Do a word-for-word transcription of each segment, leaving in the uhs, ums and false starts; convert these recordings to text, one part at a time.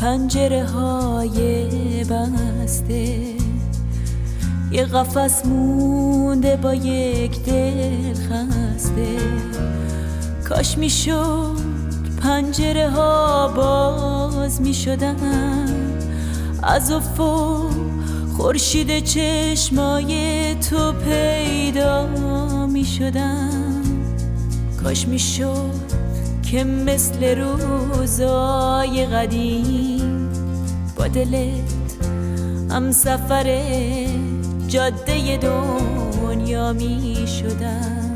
پنجره های بسته، یه قفس مونده با یک دل خسته. کاش میشد پنجره ها باز میشدن، از افق خورشید چشمای تو پیدا میشدن. کاش میشد که مثل روزای قدیم با دلت هم سفر جاده دنیا می شدم.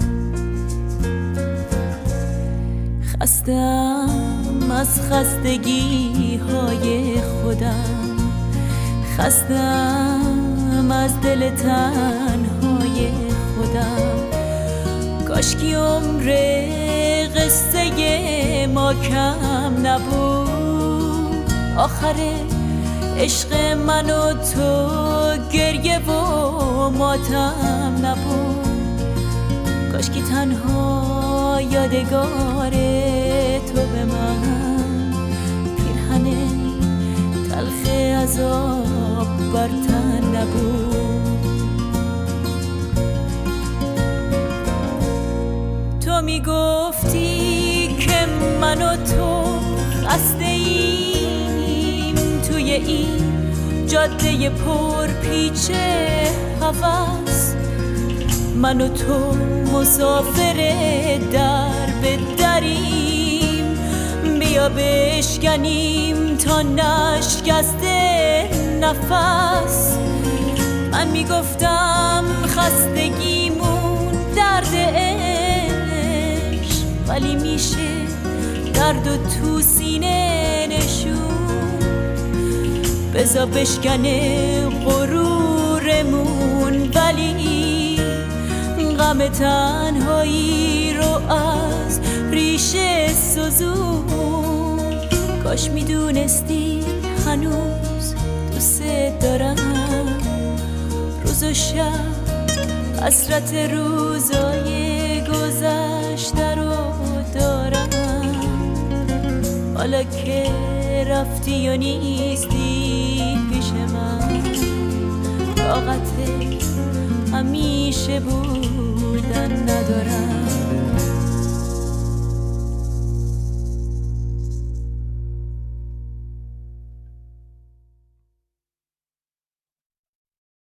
خستم از خستگی های خودم، خستم از دل تنهای خودم. کاش که عمر قصه ما کم نبود، آخر عشق من و تو گریه و ماتم نبود. کاش که تنها یادگار تو به من پیرهن تلخ عذاب بر تن نبود. تو میگفتی که من و تو خسته ایم توی این جاده پر پیچ هوس. من و تو مسافر در به دریم، بیا بشکنیم تا نشکسته نفس. من میگفتم خستگیمون درد عشق، ولی میشه درد و تو سینه نشون. بذار بشکنه غرورمون، ولی غم تنهایی رو از ریشه سوزون. کاش میدونستی هنوز دوست دارم، روز و شب حسرت روزای گذشته رو دارم. حالا که رفتی و نیستی پیش من، طاقت همیشه بودن ندارم.